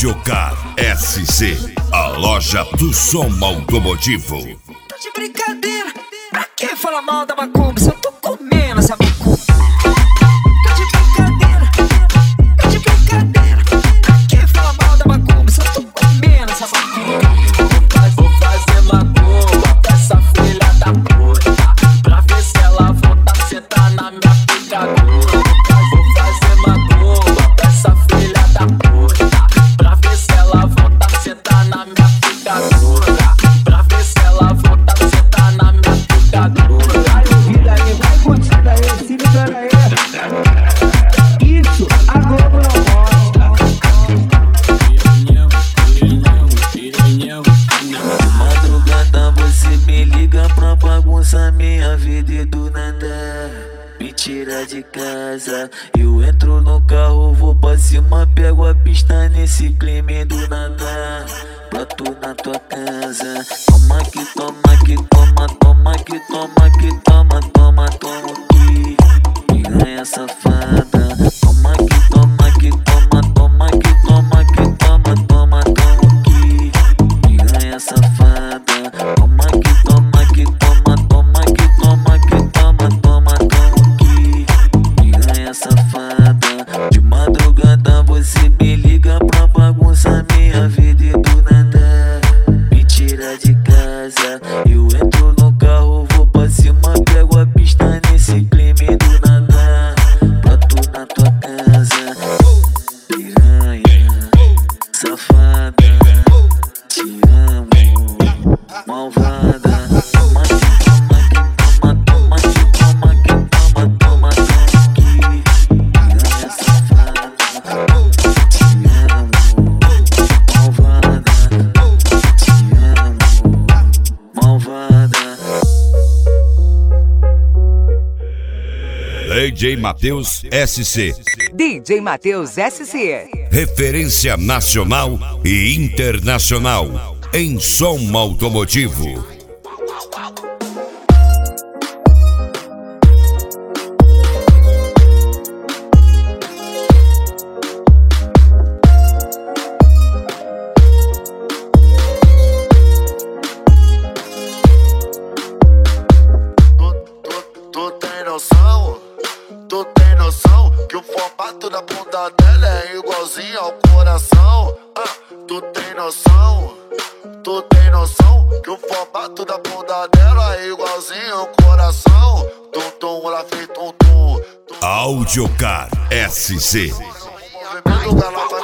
Audiocar SC, a loja do som automotivo. Tô de brincadeira, pra que falar mal da macumba se eu tô comendo essa macumba? Tô de brincadeira, pra que falar mal da macumba se eu tô comendo essa macumba? Vou fazer macumba pra essa filha da puta, pra ver se ela volta a sentar na minha picadura. Vou fazer macumba pra essa filha da puta, pra ver se ela volta a sentar na minha picadura. Pra ver se ela volta a sentar na minha picadura. Vai ouvir aí, vai curtir aí, se liga aí. Isso a Globo não mostra. Madrugada você me liga pra bagunçar minha vida e do nada me tira de casa. Eu entro no carro, vou pra cima, pego a pista nesse clima do nada. Boto na tua casa. Toma que toma que toma, toma que toma que toma, toma, toma que piranha safada. Toma que toma que toma, toma que toma que toma, toma, toma que piranha safada. Toma que toma que toma, toma que toma que toma, toma, toma que piranha safada. De madrugada você me liga pra bagunçar minha vida e do nada me tira de casa. Eu entro no carro, vou pra cima, pego a pista nesse clima do nada. Boto na tua casa, piranha safada, te amo, malvada. Toma que toma, toma que toma, que toma, toma, toma que piranha safada, te amo, malvada, te amo, malvada. DJ Matheus SC, DJ Matheus SC. referência nacional e internacional em som automotivo. Tu tem noção? Tu tem noção que o formato da bunda dela é igualzinho ao coração? Tu tem noção? Tu tem noção que o formato da bunda dela é igualzinho ao coração? Tum tum, ela fez tum tum. Audiocar SC. Movimento